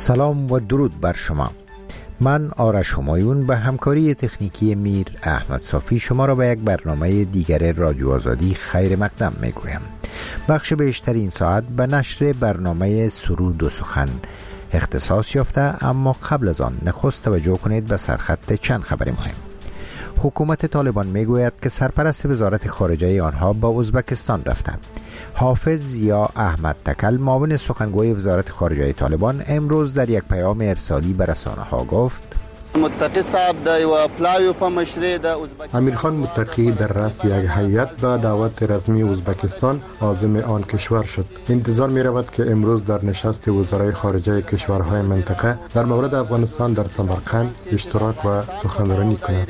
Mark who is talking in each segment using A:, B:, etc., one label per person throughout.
A: سلام و درود بر شما. من آرش همایون به همکاری تکنیکی میر احمد صافی شما را به یک برنامه دیگر رادیو آزادی خیر مقدم می گویم. بخش بیشتر این ساعت به نشر برنامه سرود و سخن اختصاص یافته، اما قبل از آن نخست توجه کنید به سرخط چند خبر مهم. حکومت طالبان می گوید که سرپرست وزارت خارجه آنها به ازبکستان رفته. حافظ ضیا احمد تکل معاون سخنگوی وزارت خارجه طالبان امروز در یک پیام ارسالی به رسانه ها گفت
B: امیر خان متقی در رأس یک هیئت به دعوت رسمی ازبکستان عازم آن کشور شد. انتظار می رود که امروز در نشست وزرای خارجه کشورهای منطقه در مورد افغانستان در سمرقند اشتراک و سخنرانی کند.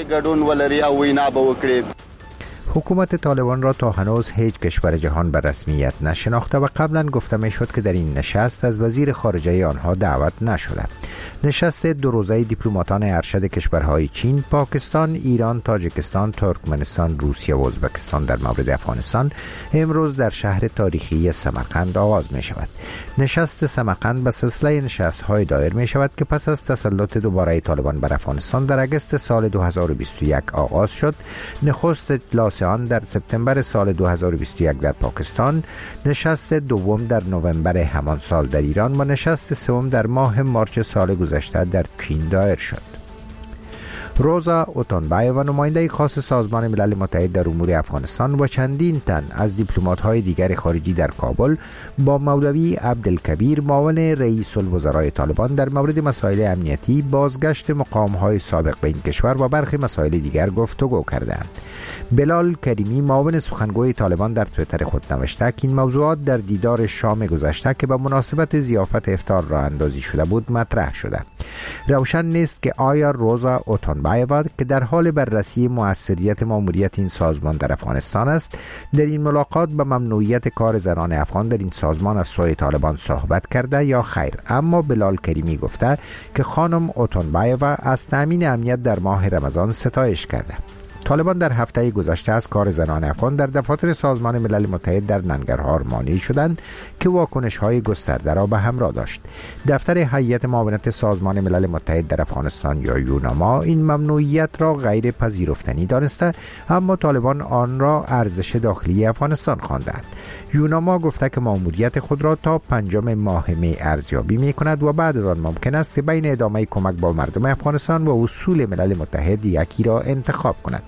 A: حکومت طالبان را تا هنوز هیچ کشور جهان به رسمیت نشناخته و قبلا گفته می شد که در این نشست از وزیر خارجه آنها دعوت نشده. نشست دو روزه دیپلماتان ارشد کشورهای چین، پاکستان، ایران، تاجیکستان، ترکمنستان، روسیه و ازبکستان در مورد افغانستان امروز در شهر تاریخی سمرقند آغاز می شود. نشست سمرقند به سلسله نشست‌های دایر می شود که پس از تسلط دوباره طالبان بر افغانستان در اگست سال 2021 آغاز شد. نخست اجلاس آن در سپتامبر سال 2021 در پاکستان، نشست دوم در نوامبر همان سال در ایران و نشست سوم در ماه مارچ سال گذشته در چین دایر شد. روزا اوتونبایووا نماینده خاص سازمان ملل متحد در امور افغانستان و چندین تن از دیپلمات‌های دیگر خارجی در کابل با مولوی عبدالکبیر معاون رئیس الوزراء طالبان در مورد مسائل امنیتی، بازگشت مقام‌های سابق به این کشور و برخی مسائل دیگر گفتگو کردند. بلال کریمی معاون سخنگوی طالبان در توییتر خود نوشته که این موضوعات در دیدار شام گذشته که به مناسبت ضیافت افطار راه اندازی شده بود مطرح شده. روشن نیست که آیا روزا اوتونبایووا که در حال بررسی موثریت ماموریت این سازمان در افغانستان است، در این ملاقات به ممنوعیت کار زنان افغان در این سازمان از سوی طالبان صحبت کرده یا خیر. اما بلال کریمی گفته که خانم اوتونبایووا از تامین امنیت در ماه رمضان ستایش کرده. طالبان در هفته گذشته از کار زنان افغان در دفاتر سازمان ملل متحد در ننگرهار مانع شدند که واکنش‌های گسترده را به همراه داشت. دفتر هیئت معاونت سازمان ملل متحد در افغانستان یا یوناما این ممنوعیت را غیر پذیرفتنی دانسته، اما طالبان آن را ارزش داخلی افغانستان خواندند. یوناما گفته که ماموریت خود را تا 5 ماه می ارزیابی می‌کند و بعد از آن ممکن است که بین ادامه کمک با مردم افغانستان و اصول ملل متحد یکی را انتخاب کند.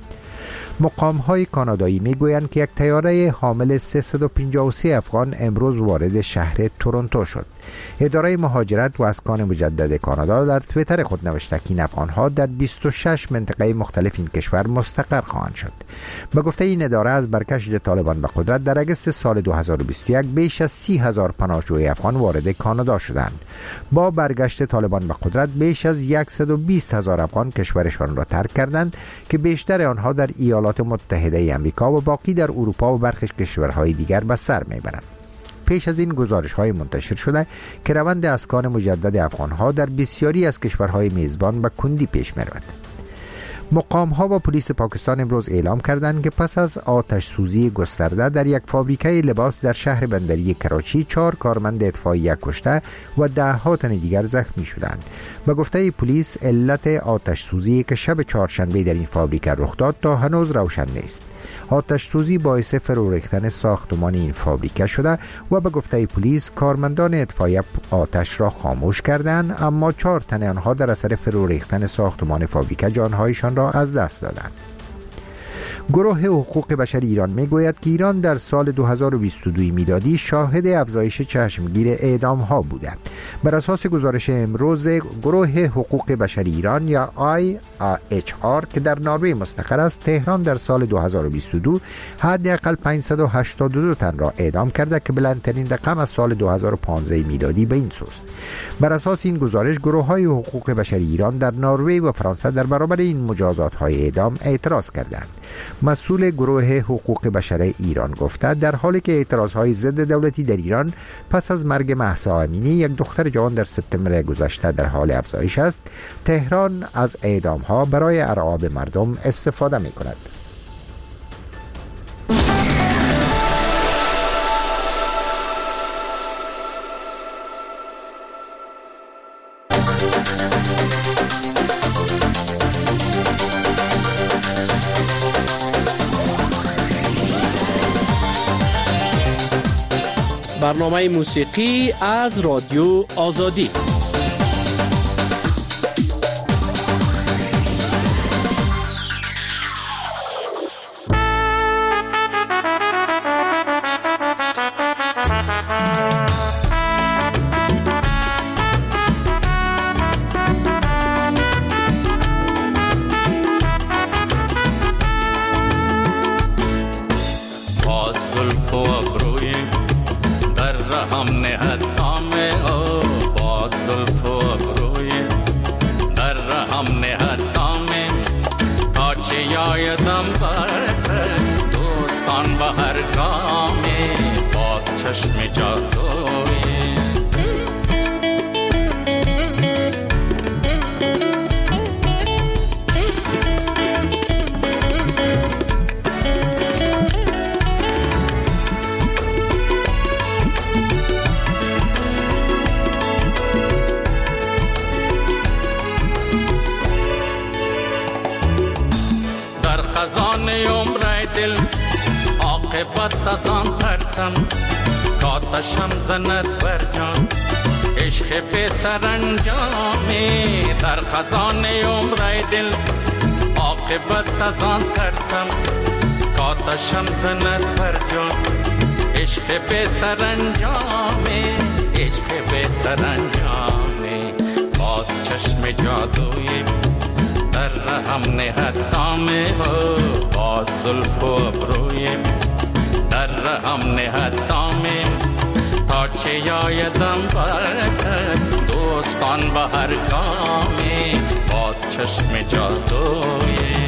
A: مقام‌های کانادایی می‌گویند که یک طیاره حامل 353 افغان امروز وارد شهر تورنتو شد. اداره مهاجرت و اسکان مجدد کانادا در توییتر خود نوشته که این افغان‌ها در 26 منطقه مختلف این کشور مستقر خواهند شد. به گفته این اداره از برگشت طالبان به قدرت در اگست سال 2021 بیش از 30,000 پناهجوی افغان وارد کانادا شدند. با برگشت طالبان به قدرت بیش از 120,000 افغان کشورشان را ترک کردند که بیشتر آنها در ایالات متحده آمریکا و باقی در اروپا و برخی کشورهای دیگر به سر میبرند. پیش از این گزارش‌های منتشر شده که روند اسکان مجدد افغان‌ها در بسیاری از کشورهای میزبان به کندی پیش می‌رود. مقام‌ها و پلیس پاکستان امروز اعلام کردند که پس از آتش سوزی گسترده در یک فابریکه لباس در شهر بندری کراچی 4 کارمند اطفائیه کشته و 10 تن دیگر زخمی شدند. به گفته پلیس علت آتش سوزی که شب چهارشنبه در این فابریکه رخ داد تا هنوز روشن نیست. آتش سوزی باعث فرو ریختن ساختمان این فابریکه شده و به گفته پلیس کارمندان اطفائیه آتش را خاموش کردند، اما 4 تن آنها در اثر فرو ریختن ساختمان فابریکه جانهایشان را از دست دادند. گروه حقوق بشر ایران میگوید که ایران در سال 2022 میلادی شاهد افزایش چشمگیر اعدام ها بوده. بر اساس گزارش امروز گروه حقوق بشر ایران یا IHR که در نروژ مستقر است، تهران در سال 2022 حداقل 582 تن را اعدام کرده که بلندترین رقم از سال 2015 میلادی به این سوست. بر اساس این گزارش گروه های حقوق بشر ایران در نروژ و فرانسه در برابر این مجازات های اعدام اعتراض کردند. مسئول گروه حقوق بشر ایران گفته در حالی که اعتراضهای ضد دولتی در ایران پس از مرگ مهسا امینی یک دختر جوان در سپتامبر گذشته در حال افزایش است، تهران از اعدامها برای ارعاب مردم استفاده می کند.
C: برنامه موسیقی از رادیو آزادی.
D: عاقبت از آن ترسم کاتشم زند بر جان عشق به سرانجامی در خزان عمر دل عاقبت از آن ترسم کاتشم زند بر جان عشق به سرانجامی عشق به سرانجامی باز چشم جادویی در رحم نهد دامه باز زلف و ابرویم در رحم نهد دامه تا چه یادم باشد دوستان به هر گامی باز چشم جادویی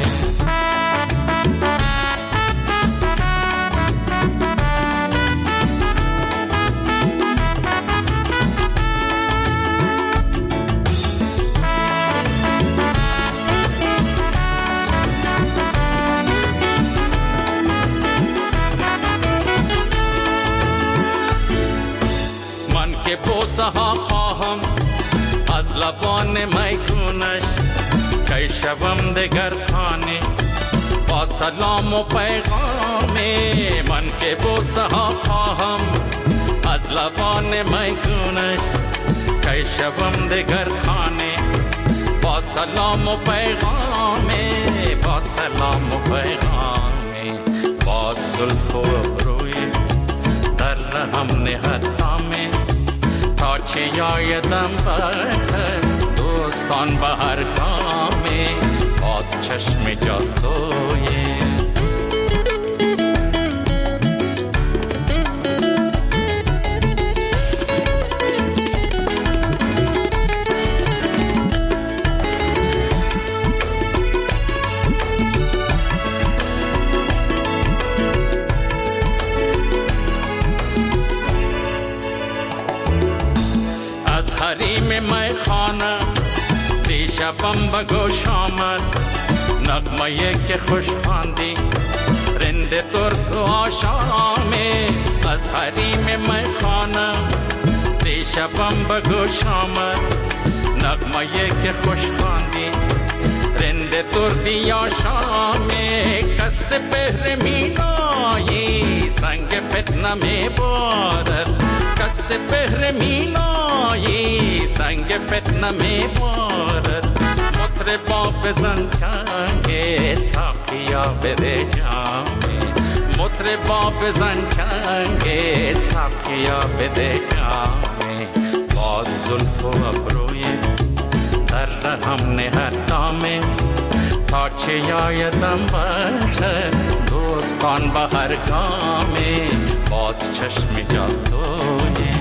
D: بوسه ها خواهم از لبان میگونش که شوم دگر خانه با سلام و پیغامی من که بوسه ها خواهم از لبان میگونش که شوم دگر خانه با سلام و پیغامی با سلام و پیغامی با زلف و ابروی در رحم نهد دامه تا چه یادم باشد دوستان به هر گامی باز چشم جادویی حریم میخانه دیشبم به گوش آمد نغمه که خوش خواندی رند ترک و آشامی از حریم میخانه دیشبم به گوش آمد نغمه که خوش خواندی رند ترک آشامی کس پهر مینایی سنگ فتنه می بارد کس پهر مینایی سنگ فتنه می بارد مطربا بزن چنگ ساقیا بده جامی مطربا بزن چنگ ساقیا بده جامی باز زلف و ابروی در رحم نهد دامه تا چه یادم باشد دوستان به هر گامی باز چشم جادویی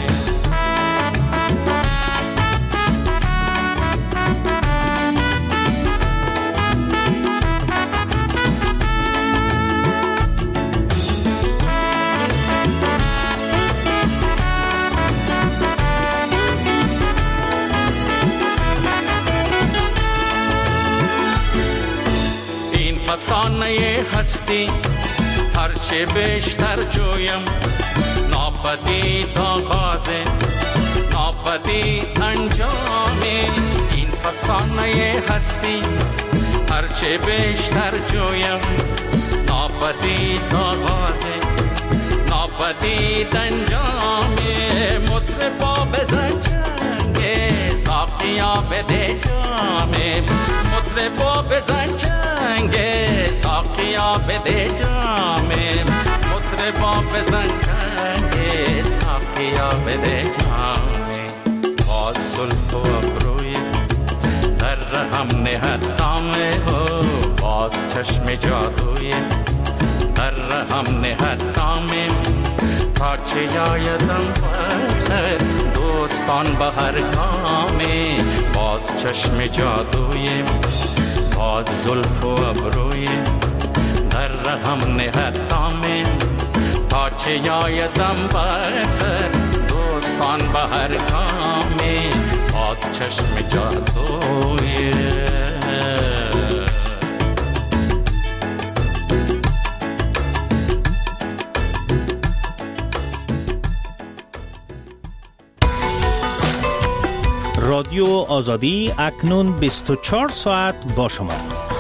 D: فسانه هستی هر چه بیشتر جویم ناپدید آغاز ناپدید انجام این فسانه هستی هر چه بیشتر جویم ناپدید آغاز ناپدید انجام مطربا بزن چنگ ساقیا بده جام مطربا بزن چنگ ساقیا بده جام مطربا بزن چنگ ساقیا بده جام باز زلف و ابروی در رحم نهد دامه باز چشم جادوی در رحم نهد دامه تا چه یایدم بر دوستان به هر گامه باز چشم جادوی باز زلف و ابروی در رحم نهد دامه تا چه یایدم بر دوستان به هر گامه باز چشم جادوی
C: رادیو آزادی اکنون 24 ساعت با شما.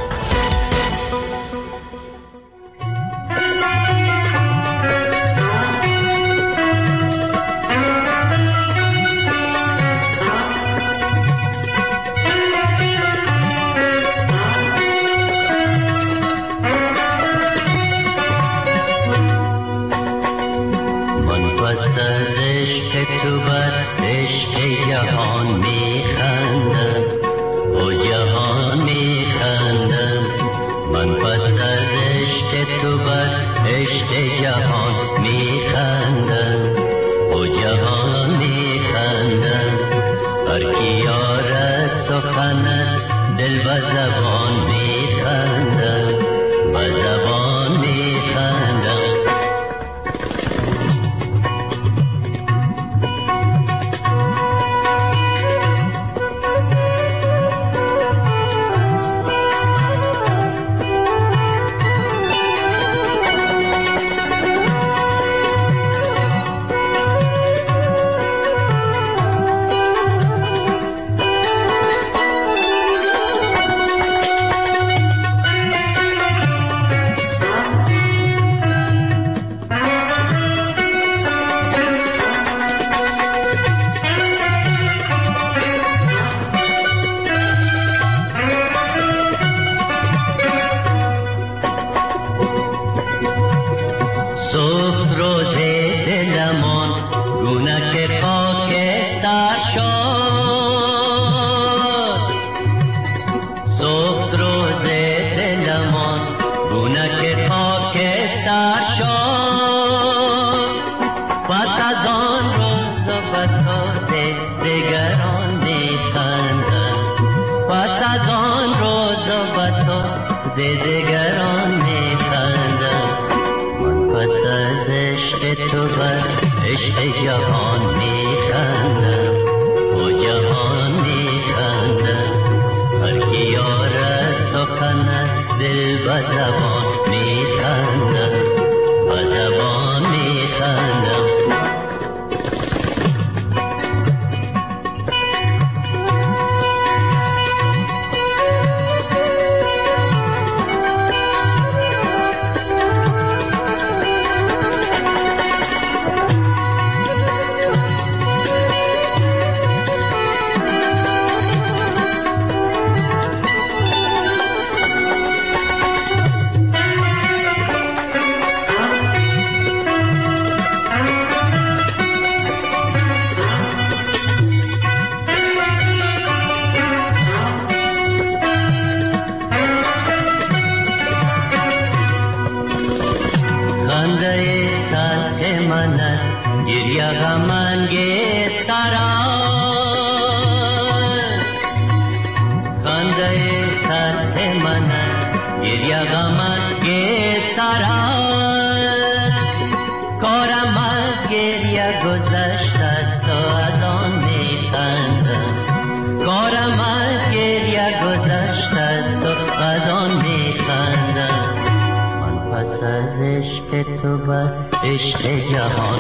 E: عشق جهان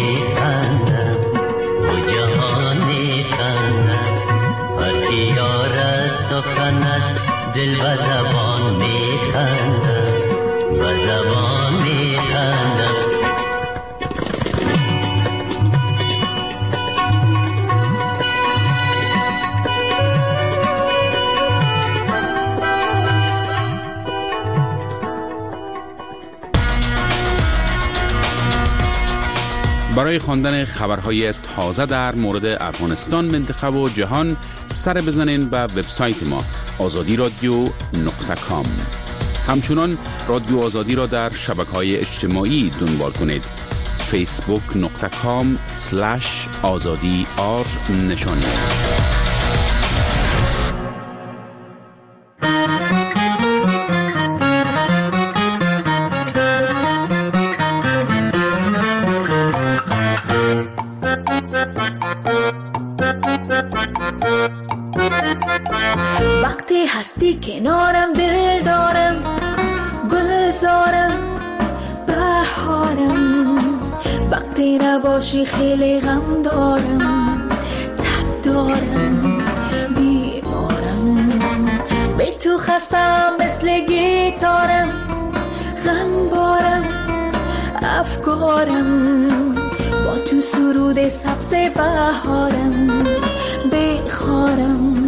E: میخندم و جهان میخندم هر کی یارد سخنت دل و زبان میخندم و زبان میخندم
F: برای خواندن خبرهای تازه در مورد افغانستان، منطقه و جهان سر بزنین به وبسایت ما azadi.radio.com. همچنان رادیو آزادی را در شبکه‌های اجتماعی دنبال کنید. facebook.com/azadi نشانی است.
G: وقتی هستی کنارم دل دارم، گلزارم بهارم. وقتی نباشی خیلی غم دارم، تب دارم بیمارم. به تو خستم مثل گیتارم، غم بارم افکارم. با تو سرود سبز بهارم، بخارم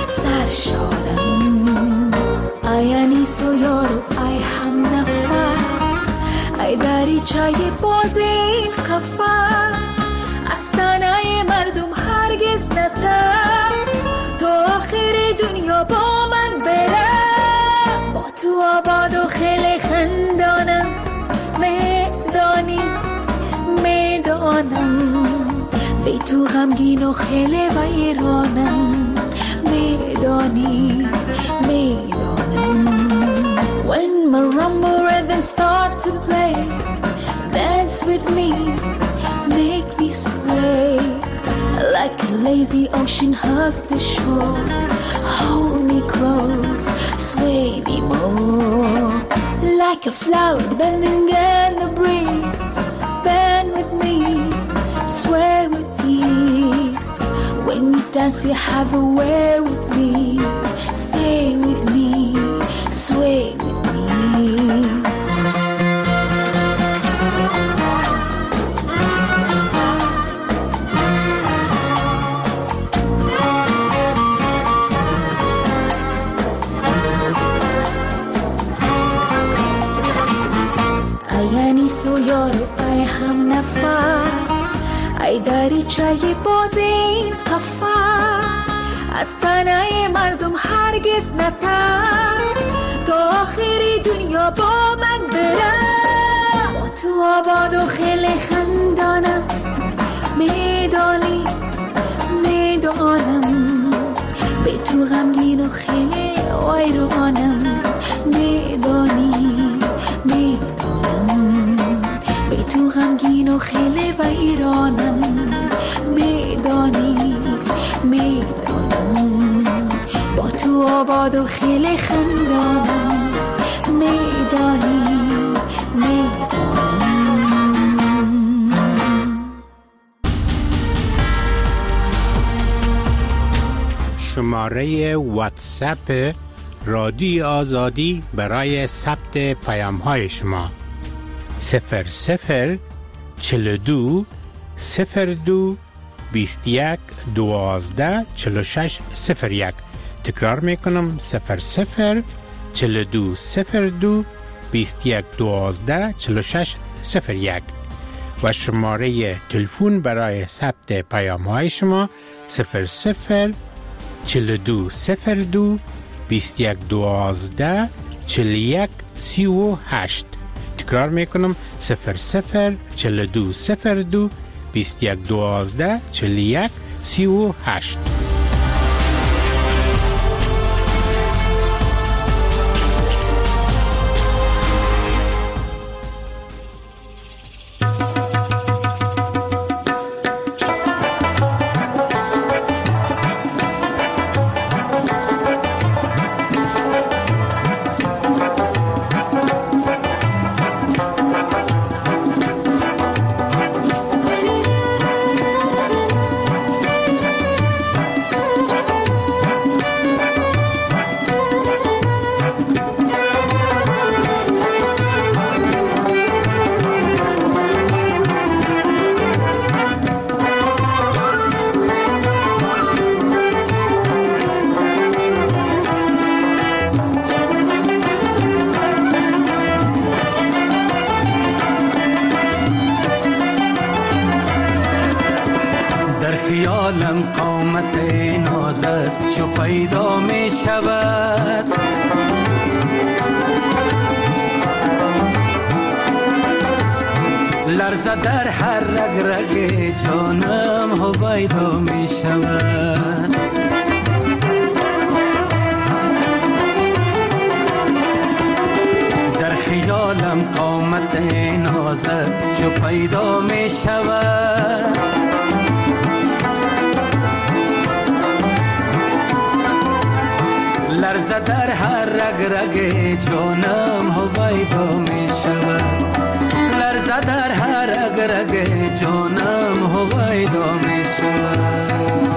G: سرشارم. ای انیس و یارو، ای هم نفس، ای دریچه باز این قفس. از تنه مردم هرگز نتر، تا آخر دنیا با من بره. با تو آباد و خیلی خندانم، میدانی میدانم. به تو غمگین و خیلی ویرانم، میدانی میدانم. When marimba rhythms start to play, dance with me, make me sway. Like a lazy ocean hugs the shore, hold me close, sway me more. Like a flower bending in the breeze, bend with me, sway with ease. When you dance you have a way with me, stay with me, sway with me. و یارو، ای هم نفس، ای دریچه باز این قفس. از تنه مردم هرگز نترس، تا آخر دنیا با من بره. با تو آباد و خیلی خندانم، میدانی میدانم. به تو غمگین و خیلی ویرانم، میدانی میدانم. به تو غمگین و خیلی ویرانم، میدانی میدانم. با تو آباد و خیلی خندانم، میدانی میدانم.
H: شماره واتساپ رادیو آزادی برای ثبت پیام‌های شما 0042 02 21 12 46 01. تکرار میکنم 0042 02 21 12 46 01. و شماره تلفن برای ثبت پیام‌های شما 0042 02 21 12 41 38. تکرار میکنم 0042 02 21 12 41 38.
I: خیالم قامت نازت چو پیدا می شود، لرزه در هر رگ رگ جانم هویدا می شود. در خیالم قامت نازت چو پیدا می شود، لرزه در هر رگ رگ جانم هویدا می شود، لرزه در هر رگ رگ جانم هویدا می شود.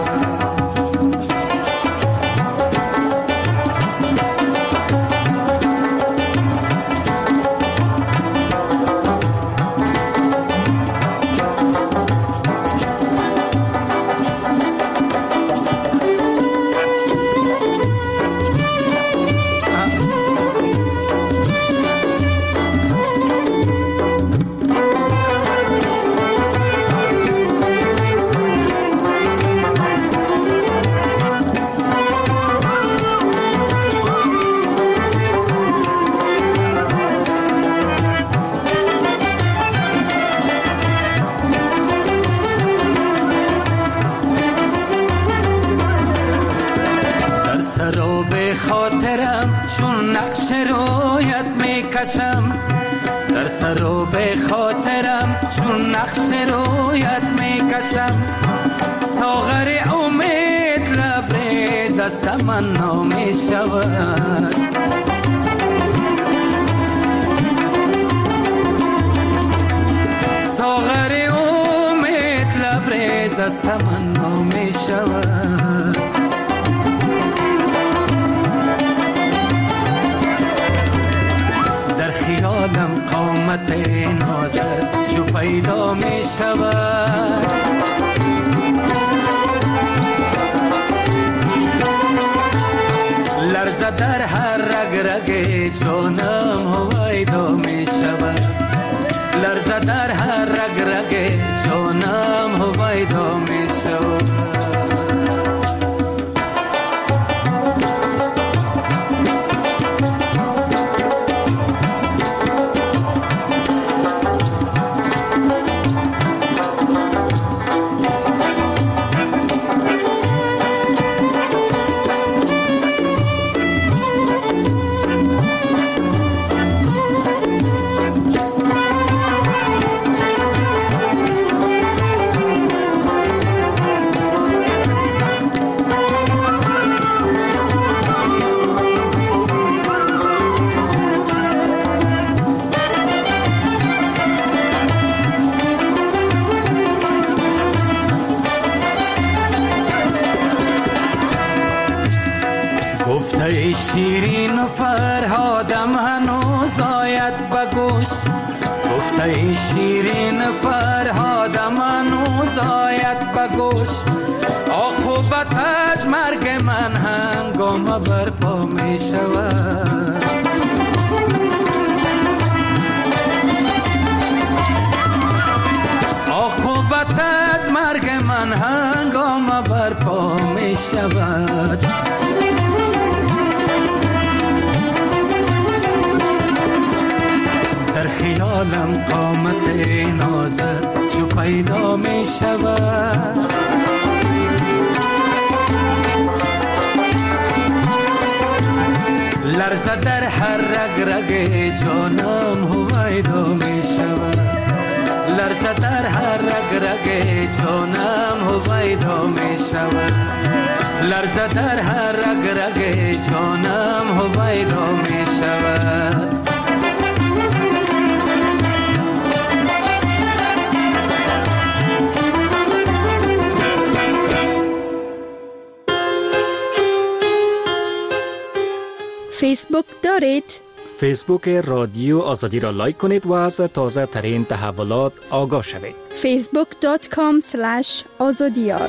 I: سراب خاطرم چون نقش رویت می کشم، در سراب خاطرم چون نقش رویت می کشم، ساغر امید لبریز از تمنا می شود، ساغر امید لبریز از تمنا می شود. خیالم قامت نازت چو پیدا می شود، لرزه در هر رگ رگ جانم هویدا می شود، لرزه در هر رگ رگ جانم هویدا می شود. گفته شیرین و فرهادم هنوز آید به گوش، گفته شیرین و فرهادم هنوز آید به گوش، عاقبت از مرگ من هنگام برپا می شود، عاقبت از مرگ من هنگام برپا می شود. در خیالم قامت نازت چو پیدا می شود، لرزه در هر رگ رگ جانم هویدا می شود، لرزه در هر رگ رگ جانم هویدا می شود، لرزه در هر رگ رگ جانم هویدا می شود.
J: فیسبوک دارید؟
K: فیسبوک رادیو آزادی را لایک کنید و از تازه ترین تحولات آگاه شوید.
J: facebook.com/azadiyar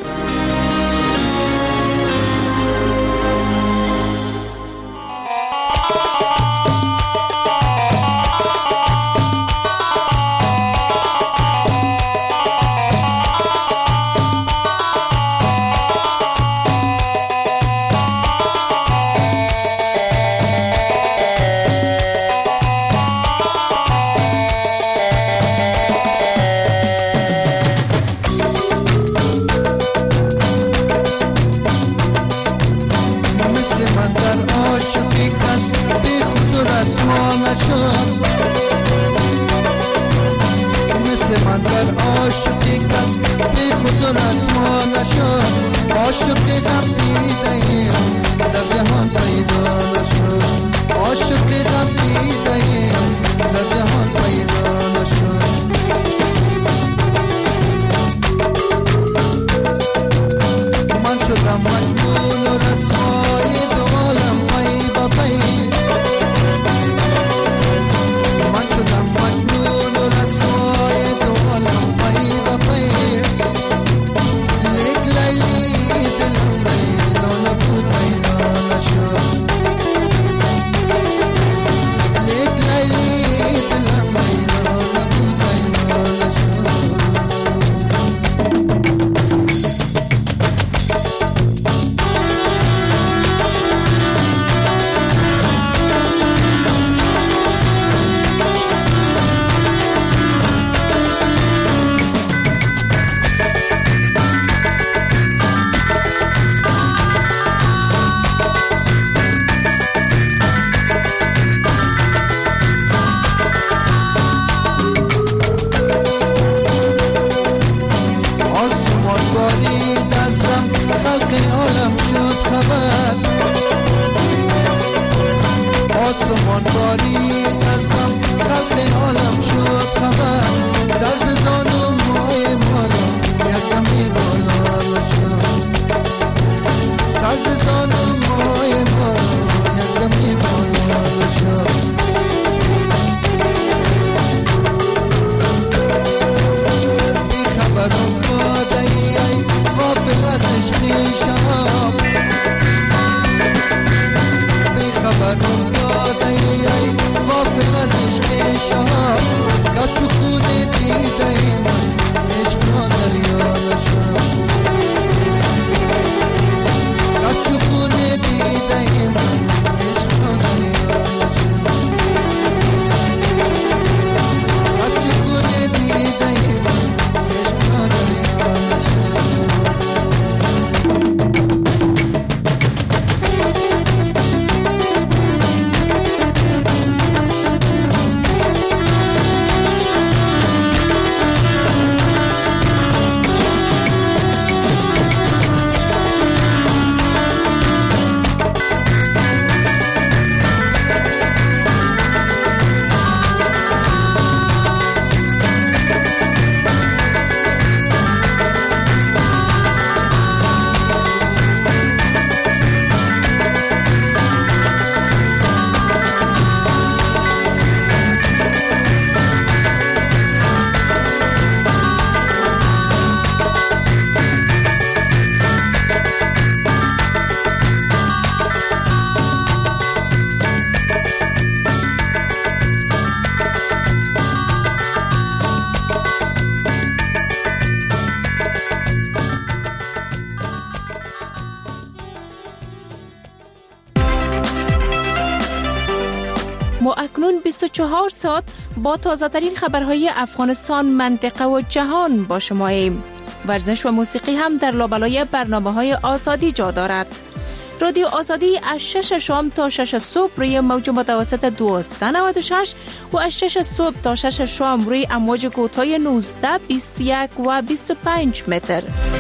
L: من در عاشقی کس بی خود و رسما نشد عاشقی غم دیده‌ایم در جهان پیدا نشد عاشقی غم دیده‌ایم در جهان پیدا نشد من شدم مجنون و رسوای دو عالم پی با پی من شدم مجنون و رسوای دو عالم پی با پی لیک لیلی دلم لیلا نبود لیلا نشد لیک لیلی دلم لیلا نبود لیلا نشد آسمان بارید از غم خلق عالم شد خبر سر ز زانو مای ما را یک دمی بالا نشد سر ز زانو مای ما را یک دمی بالا نشد بی خبر افتاده ای غافل از عشقی شب بی خبر افتاده ای غافل از عشق شهاب که تو خود دیده ای من عشق را دریا نشد که تو خود دیده ای من عشق را دریا نشد که تو خود دیده ای من عشق را دریا نشد
M: ما اکنون 24 ساعت با تازه ترین خبرهای افغانستان، منطقه و جهان با شماییم. ورزش و موسیقی هم در لابلای برنامه‌های آزادی جا دارد. رادیو آزادی از 6 شام تا 6 صبح روی موج متوسط 1296 و از 6 صبح تا 6 شام روی امواج کوتاه 19، 21 و 25 متر.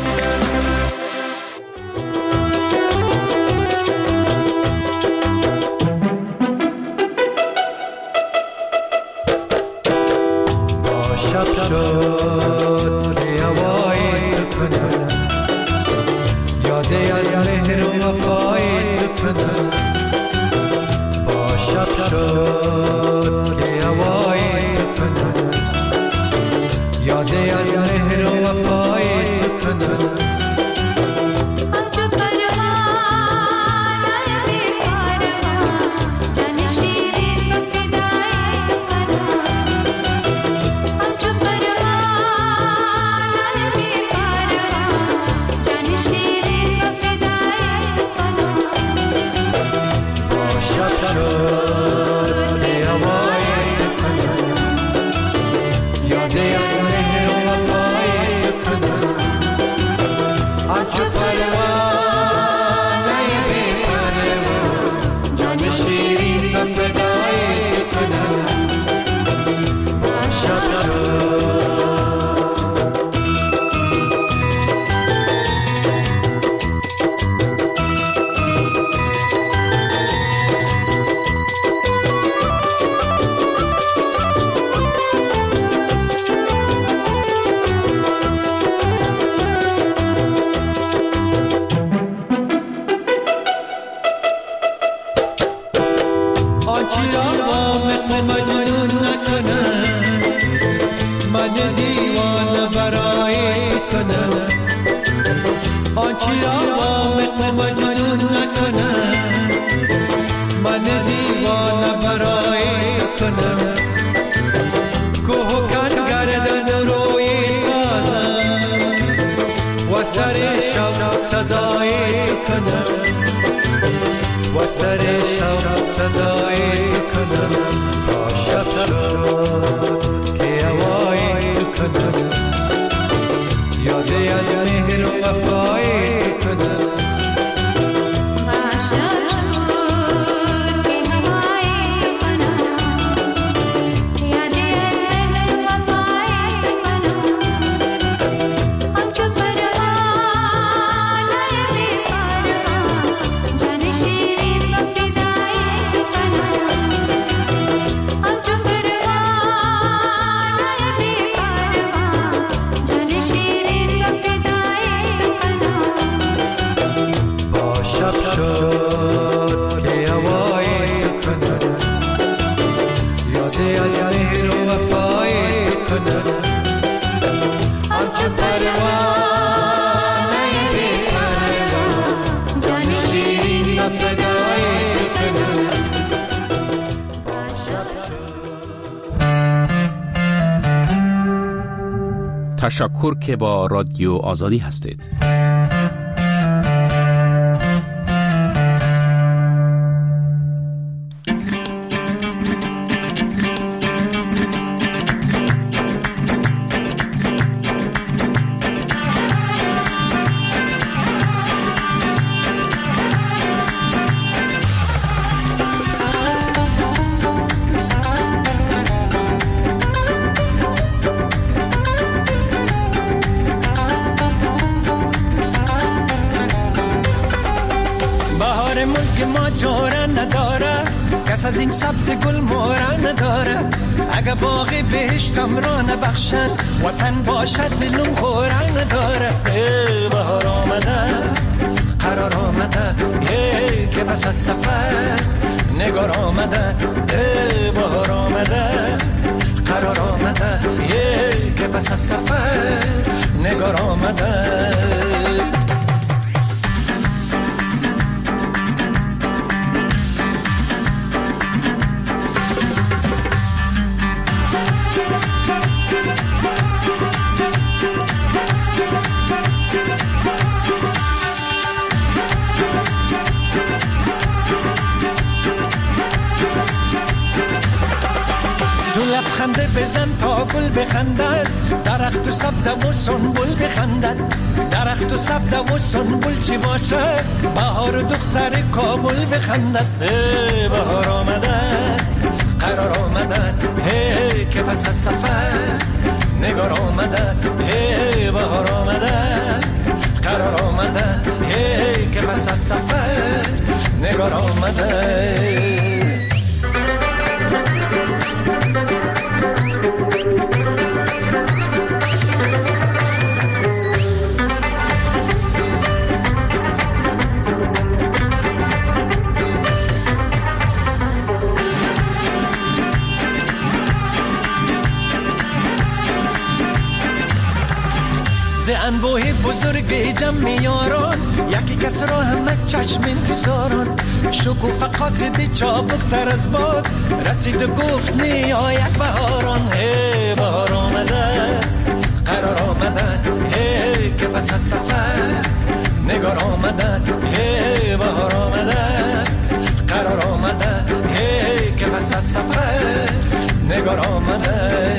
L: شب شد که هوای تو کنم یادی از مهر و وفای تو کنم با شب شد که هوای تو کنم یادی از مهر و وفای تو کنم
N: دیوانه برای تو کنم، آنچی را وامق مجنون نکنم. من دیوانه برای تو کنم، کوه کن گردن روی سازم و سر شب صدای تو کنم، و سر شب صدای تو کنم. با شب شد که هوای تو کنم، یادی از مهر و وفای تو کنم.
F: تشکر که با رادیو آزادی هستید.
N: از این سبز گل مورا نداره، اگه باغی بهشتم را نبخشد وطن باشد دلم خورا نداره. بهار آمده قرار آمده که پس از سفر نگار آمده. بهار آمده قرار آمده که پس از سفر نگار آمده. لبخنده بزن تا گل بخندد، درخت و سبز و سنبل بخندد. درخت و سبز و سنبل چی باشه، بهار و دختر کابل بخندد. بهار آمده قرار آمده که پس از سفر نگار آمده. بهار آمده قرار آمده که پس از سفر نگار آمده. ز انبوه بزرگ جمع یاران، یکی کس را همه چشم انتظاران. شکوفه قاصد چابکتر از باد، رسید و گفت نیاید بهاران. بهار آمده قرار آمده که پس از سفر نگار آمده. بهار آمده قرار آمده که پس از سفر نگار آمده.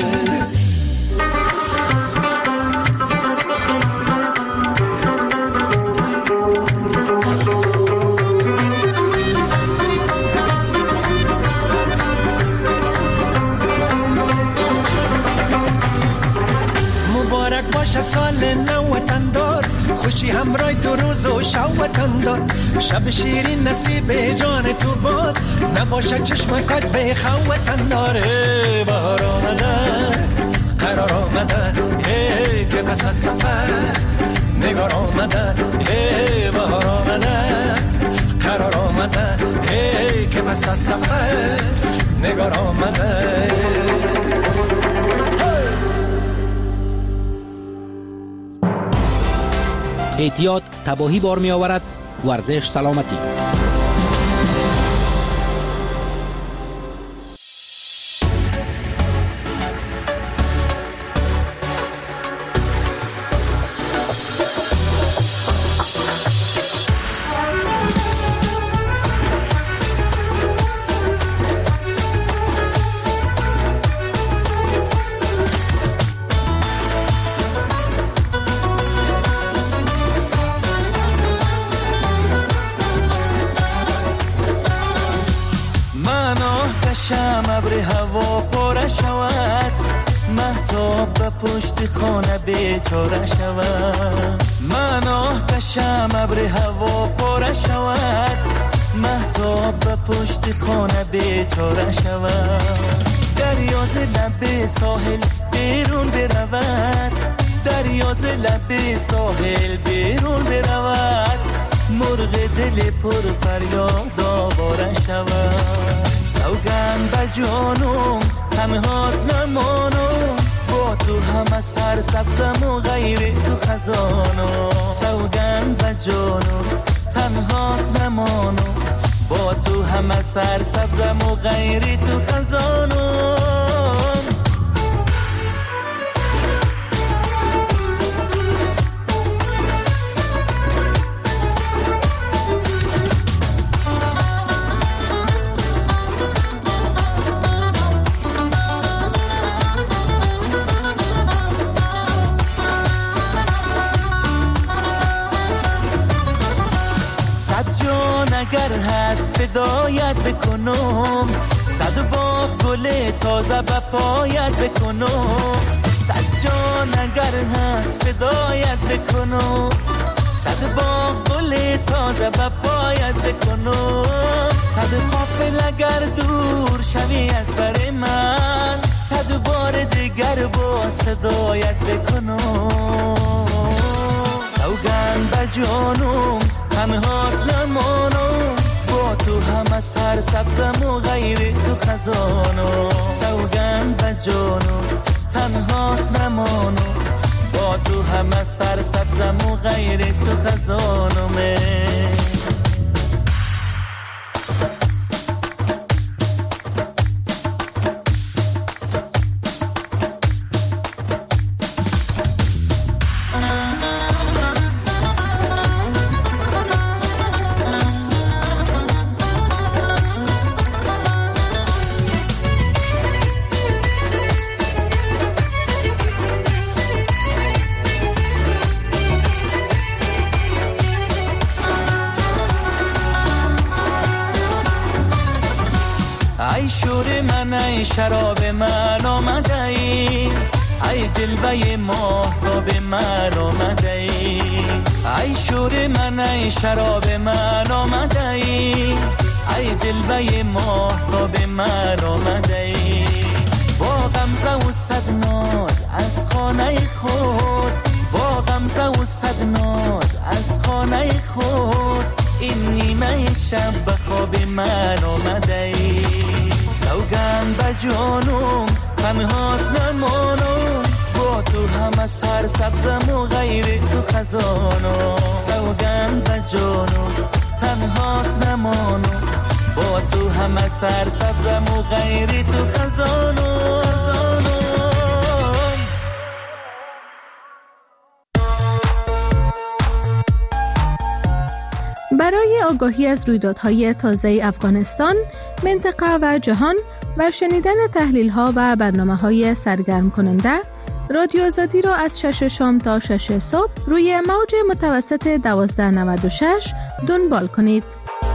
N: سال نو وطن دار، خوشی همراه تو روز و شب وطن دار. شب شیرین نصیب جان تو باد، نباشه چشمکات به خو وطن دار. بهار آمده قرار آمده که پس از سفر نگار آمده. بهار آمده قرار آمده که پس از سفر نگار آمده.
O: اعتیاد تباهی بار می آورد. ورزش سلامتی.
N: ابر هوا پاره شود مهتاب به پشت خانه بیچاره شود من آه کشم ابر هوا پاره شود مهتاب به پشت خانه بیچاره شود دریا ز لب ساحل بیرون برود دریا ز لب ساحل بیرون برود مرغ دل پر فریاد آواره شود سوگند بر جانم تنهات نمانم با تو همه سر سبزم و غیر تو خزانم سوگند بر جانم تنهات نمانم با تو همه سر سبزم و غیر تو خزانم اگر هست فدایت بکنم صد باغ گل تازه به پایت بکنم صد جان اگر هست فدایت بکنم صد باغ گل تازه به پایت بکنم صد قافل اگر دور شوی از بر من صد بار دیگر با صدایت بکنم سوگند بر جانم تنهات نمانم با تو همه سر سبزم و غیر تو خزانم سوگند به جانم تنهات نمانم با تو همه سر سبزم و غیر تو خزانم ای شور من ای شراب من آمده ای ای جلوه ماهتاب من آمده ای ای شور من ای شراب من آمده ای ای جلوه ماهتاب من آمده ای با غمزه و صد ناز از خانه خود با غمزه و صد ناز از خانه خود این نیمه شب به خواب من آمده ای سوگند بر جانم تنهات نمانم با تو همه سر سبزم و غیر تو خزانم سوگند بر جانم تنهات نمانم با تو همه سر سبزم و غیر تو خزانم
P: برای آگاهی از رویدادهای تازه افغانستان، منطقه و جهان و شنیدن تحلیل‌ها و برنامه‌های سرگرم کننده، رادیو آزادی را از 6 شام تا 6 صبح روی موج متوسط 1296 دنبال کنید.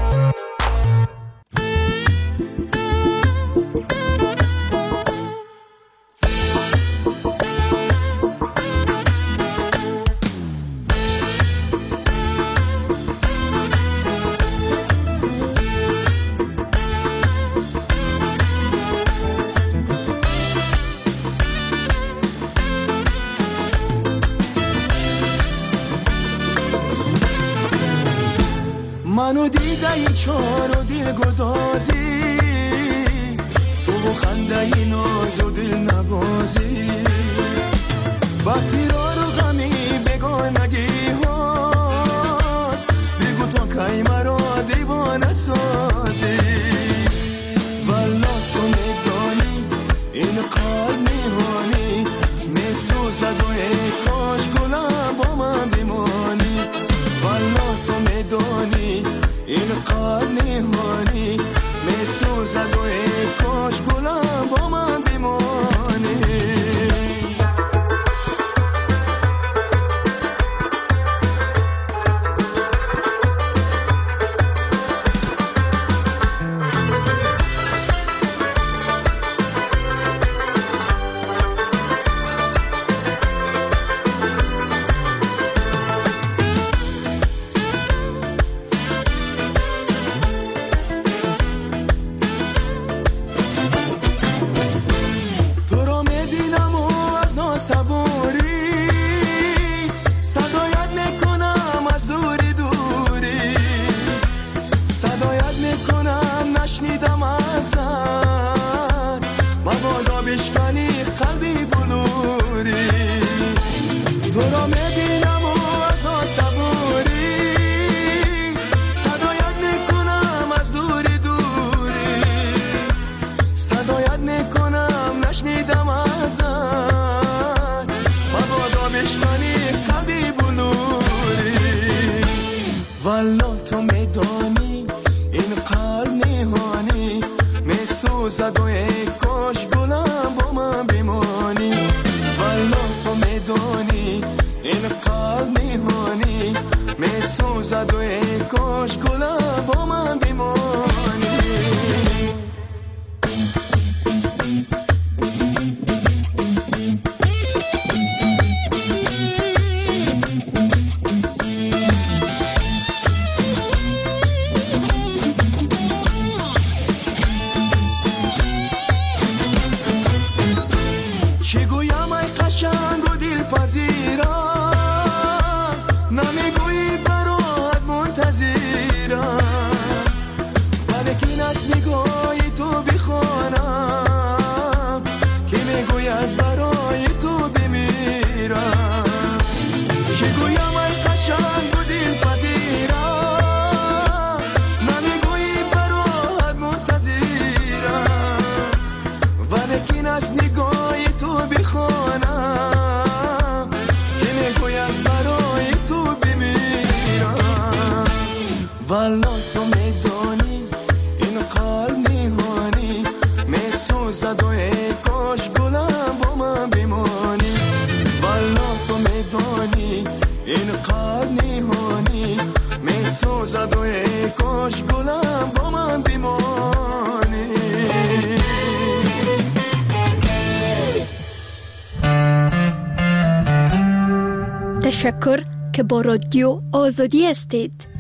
Q: منو دیده ای چار و دل گدازی تو خنده ای ناز و دل نبازی با فرار و غمی بگانگی ها چی گویم ای قشنگ و دلپذیرم، نمیگویی برات منتظرم، ولیکن از نگاهی تو بخوانم که میگوید برای تو بمیرم. چی گویم ای قشنگ و دلپذیرم، نمیگویی برات منتظرم، ولیکن از نگاهی تو بخوانم که میگوید برای تو بمیرم. والا تو میدانی این قلب میهانی میسوزد و ای کاش گلم با من بمانی. والا تو میدانی این قلب میهانی میسوزد و ای کاش گلم با من بمانی.
J: تشکر که با رادیو آزادی هستید.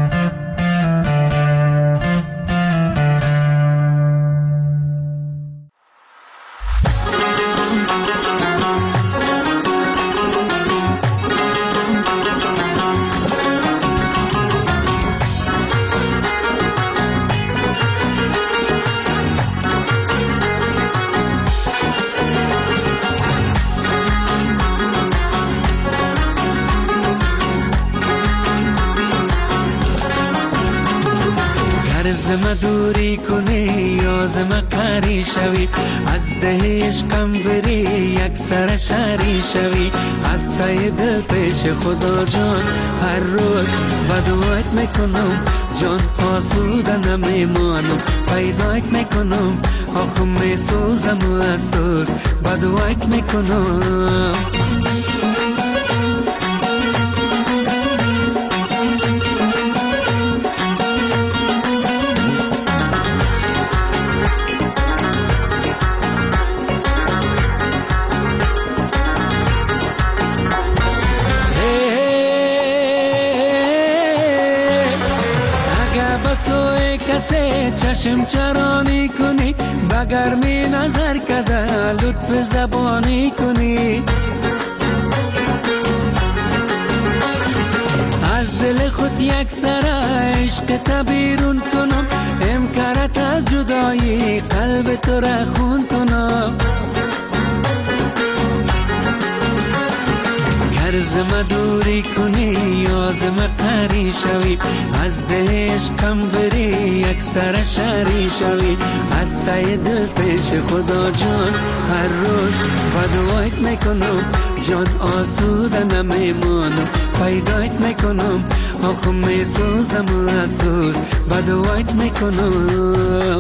I: زم دوری کنی یا زم قری شوی، از ده عشقم بری یک سر شری شوی، از تای دل پیش خدا جان هر روز بدوایت میکنم، جان آسوده نمیمانم، پیدایت میکنم آخم میسوزم و اسوز بدوایت میکنم. چشم چرانی کنی بگرمی نظر کده لطف زبانی کنی، از دل خود یک سر عشق تبیرون کنم، امکارت از جدایی قلب تو را خون کنم. گر زم دوری کنی یا زم قری شوی، از ده عشقم بری یک سر شری شوی، از تای دل پیش خدا جان هر روز بدوایت میکنم، جان آسوده نمیمانم، پیدایت میکنم آخم میسوزم و اسوز بدوایت میکنم.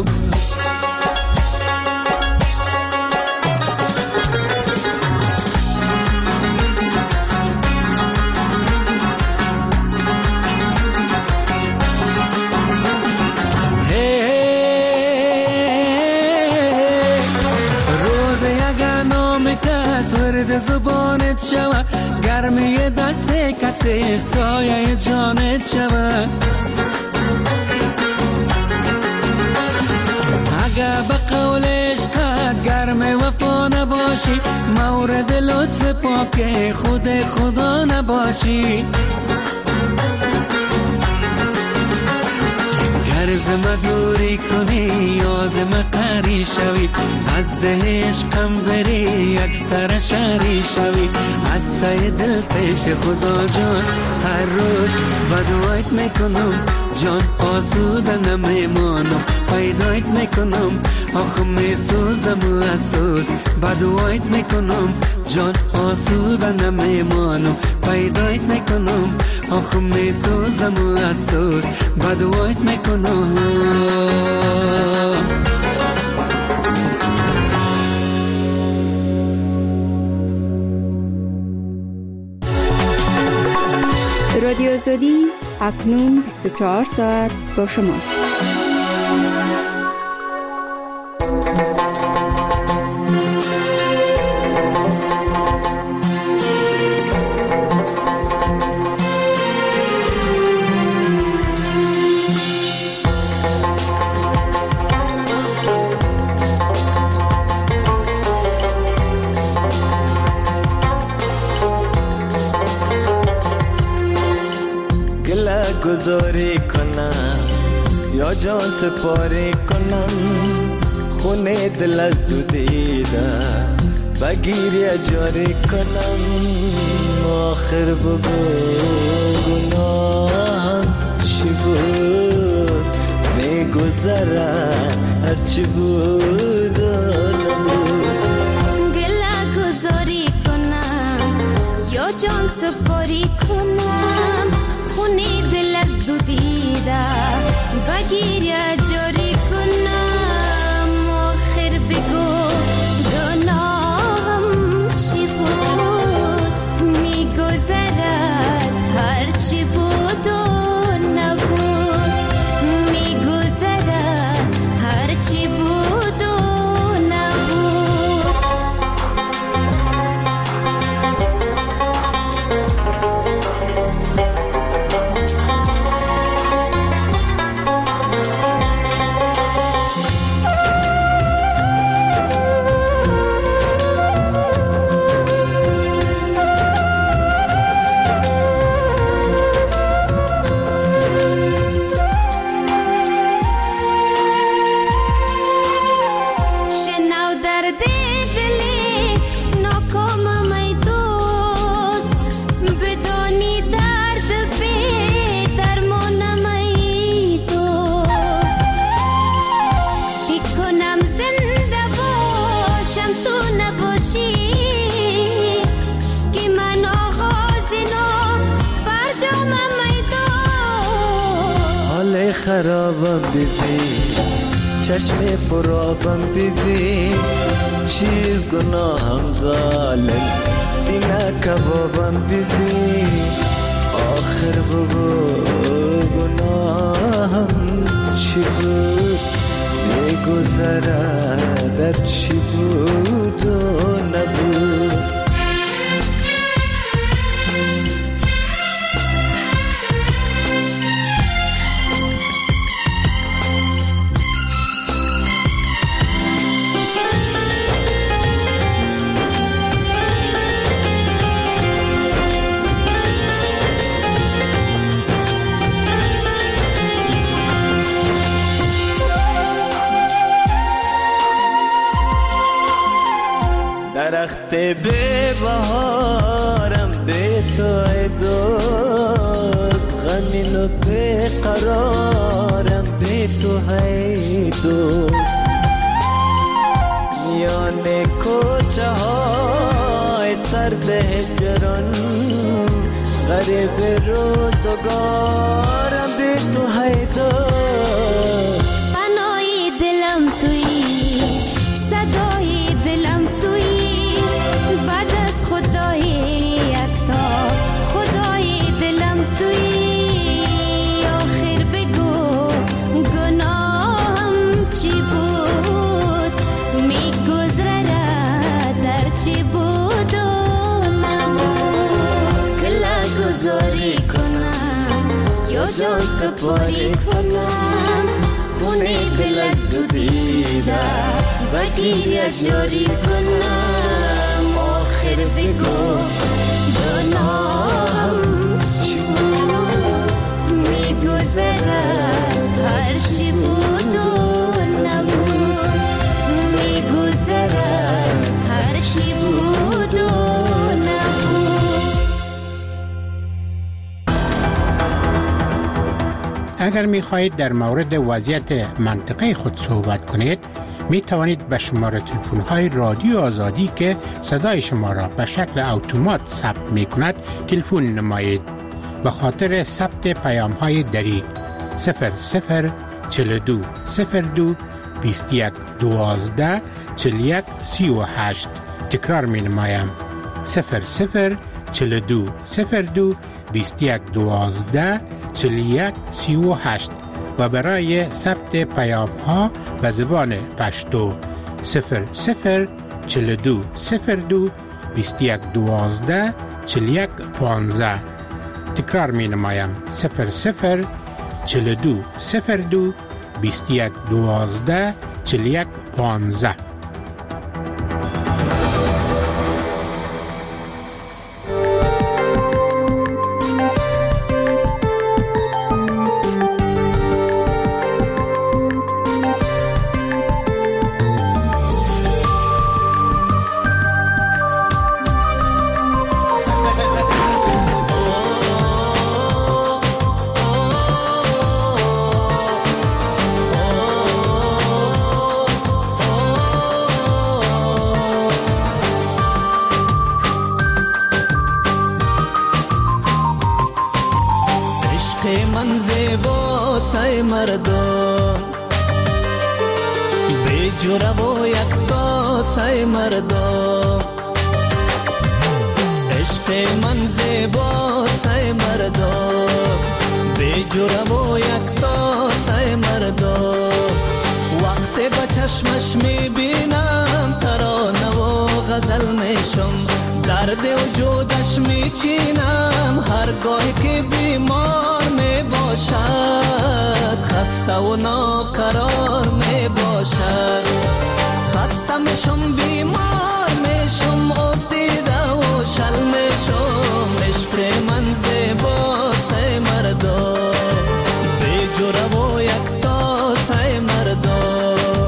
I: ورد زبانت شوه، گرمی دست کسی سایه جانت شوه، اگه به قول عشقت گرم وفا نباشی، مورد لطف پاک خود خدا نباشی. گر زم دوری کنی یا زم قری شوی، از ده عشقم بری یک سر شری شوی، از تای دل پیش خدا جان هر روز بدوایت میکنم، جان آسوده نمیمانم، پیدایت میکنم آخم میسوزم و اسوز بدوایت میکنم، جان آسوده نمیمانم، پیدایت میکنم آخم میسوزم و اسوز بدوایت میکنم.
R: رادیو آزادی اکنون 24 ساعت با شماست.
I: گذاری کنم یا جان سپاری کنم، خونه دل از دو دیده بگیری جاری کنم. آخر بگو گناهم چی بود، میگذرد هرچی بود و نبود.
G: گله گذاری کنم یا جان سپاری کنم، خونه دل از دو دیده بگیری جاری کنم. آخر بگو گناهم چی بود، میگذرد هرچی بود و نبود. میگذرد هرچی بود و نبود.
I: خرابم ببین، چشم پرابم ببین، چیز گناهم ظالم، سینه کبابم ببین. آخر بگو گناهم چی بود، میگذرد در چی بود و نبود. درخت به بهارم به تو ای دوست، غمین و به قرارم به تو ای دوست. میان کوچه های سرد هجران، غریب روزگارم به تو ای دوست.
G: پناهی دلم تویی، صدای دلم تویی، بعد از خدای یکتا خدای دلم تویی. آخر بگو گناهم چی بود، میگذرد در چی بود و نبود. گله گذاری کنم یا جان سپاری کنم، خونه دل از دو دیده بگیری جاری کنم. آخر بگو گناهم چی بود، میگذرد هرچی بود و نبود. میگذرد هرچی بود و نبود.
H: اگر می خواهید در مورد وضعیت منطقه خود صحبت کنید، می توانید به شماره تلفن های رادیو آزادی که صدای شما را به شکل اتومات ثبت می کند تلفن نمایید. به خاطر ثبت پیام های دری 00 42 02 21 12 41 38. تکرار می نمایم 00 42 02 21 12 41 38 و برای ثبت پیام ها به زبان پشتو 00 42 02 21 12 41 15. تکرار می نمایم 00 42 02 21 12 41 15.
I: ای مردم بی جوره و یک داس ای مردم عشق من زیباست ای مردم بی جوره و یک داس ای مردم وقتی با چشمش میبینم ترانه و غزل میشم درد وجودش میچینم هرگاهی که بیمار میباشد خسته و ناقرار میباشد خسته میشم بیمار میشم افتیده و شل میشم عشق من زیباست ای مردم بی جوره و یک تاس ای مردم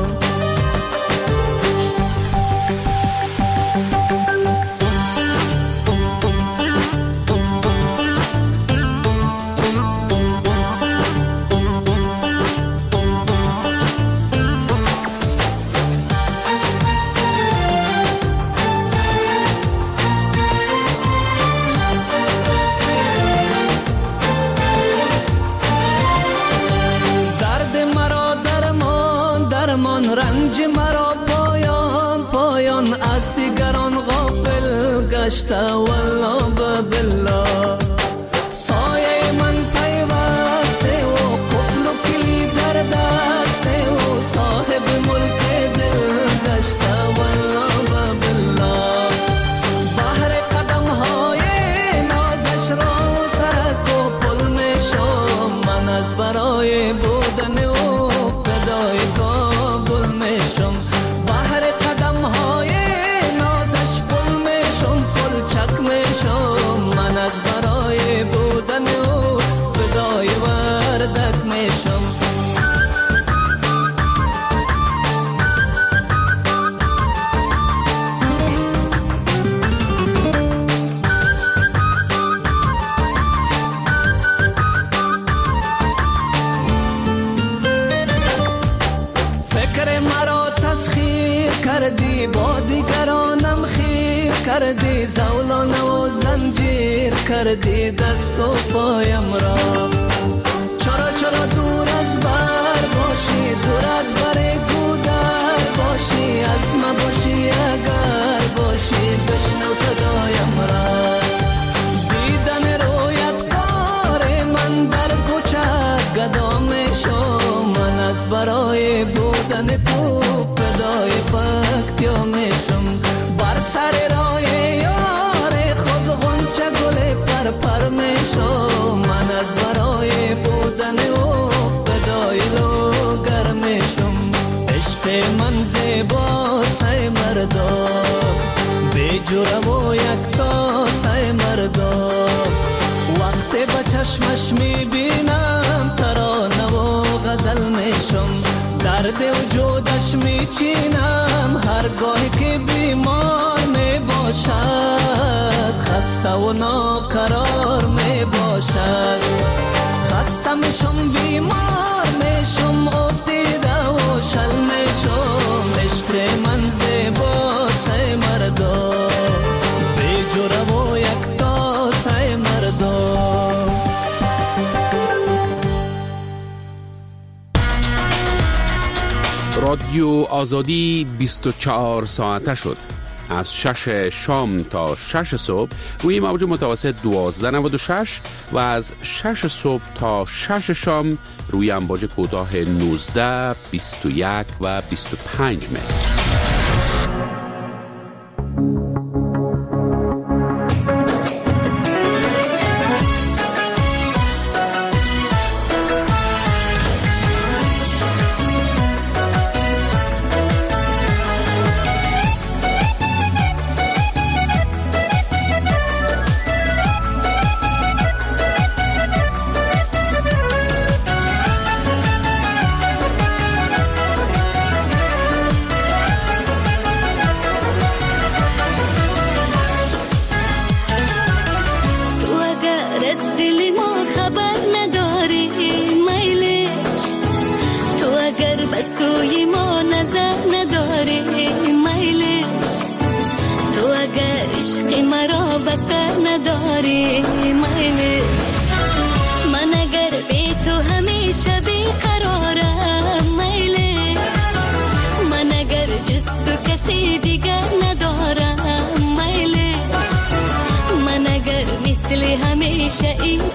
I: رنج مرا پایان پایان از دیگران غافل گشته والله بالله سایه من پیوسته و قفل و کلی در دسته و صاحب ملک دل گشته والله بالله بحر قدم های نازش را سرک و پل میشم من از برای بودن و فدای کابل میشم بحر قدم های نازش پل میشم پل چک میشم من از برای بودن و فدای وردک میشم کردی با دیگرانم خیر کردی زولانه و زنجیر کردی دست و پایم را چرا چرا دور از بر باشی دور از بر گودر باشی از ما باشی اگر باشی بشنو صدایم را دیدن رویت کار من در کوچه گدا میشم من از برای بودن تو فدای پکتیا میشم بر سر راه یار خود غنچه گل پر پر میشم من از برای بودن او فدای لوگر میشم عشق من زیباست ای مردم بی جوره و یک تاس ای مردم وقتی با چشمش میبینم ترانه و غزل میشم درد وجودش میچینم هرگاهی که بیمار میباشد خسته و ناقرار میباشد خسته میشم بیمار میشم افتیده و شل میشم عشق من زیباست ای مردم بی جوره و یک تاس ای مردم
F: رادیو آزادی 24 ساعته شد. از 6 شام تا 6 صبح روی موج متوسط 1296 و از 6 صبح تا 6 شام روی امواج کوتاه 19 21 و 25 متر.
G: من अगर बे तो हमेशा बेखबर همیشه این